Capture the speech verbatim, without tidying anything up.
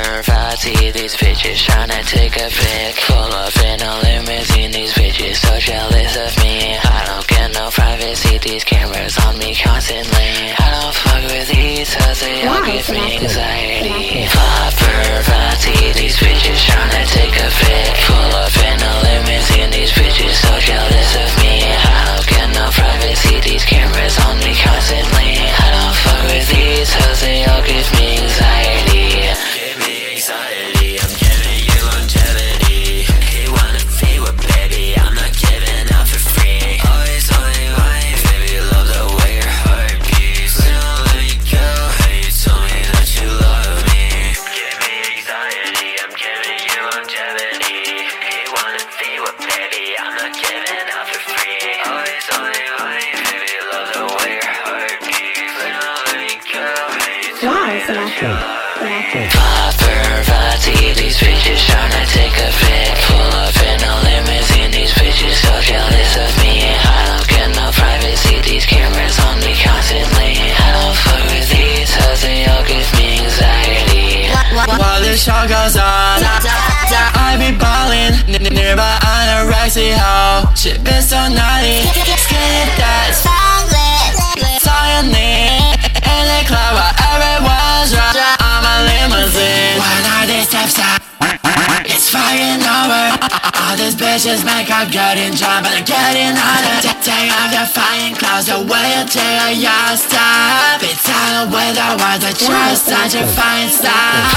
Paparazzi, these bitches tryna take a pic. Pull up in a limousine, these bitches so jealous of me. I don't get no privacy, these cameras on me constantly. I don't fuck with these cause they all give me anxiety. Paparazzi, these bitches tryna take a pic. Pull up in a limousine, these bitches so jealous of me. I don't get no privacy, these cameras on me constantly. I don't fuck with these cause they all give me anxiety. Give me anxiety, I'm giving you longevity. You wanna be with baby, I'm not giving up for free. Always only wife, baby, love the way your heart beats. Please don't let me go, hey, you told me that you love me. Give me anxiety, I'm giving you longevity. You wanna be with baby, I'm not giving up for free. Always only wife, baby, love the way your heart beats. Please don't let me go, hey, you told me that you love me. Paparazzi, these bitches tryna take a pic. Pull up in a limousine, these bitches so jealous of me. I don't get no privacy, these cameras on me constantly. I don't fuck with these cause they all give me anxiety. While the show goes on, I be ballin', n- nearby anorexia hoe. Shit been so naughty, skinny that's all you need. In the club while everyone's drunk, I'm a limousine. When all these steps out, it's fucking over. All these bitches make up getting drunk, but I'm getting hotter. Take off your fine clothes, the way you take your stop. It's all with the words I trust, such a fine style.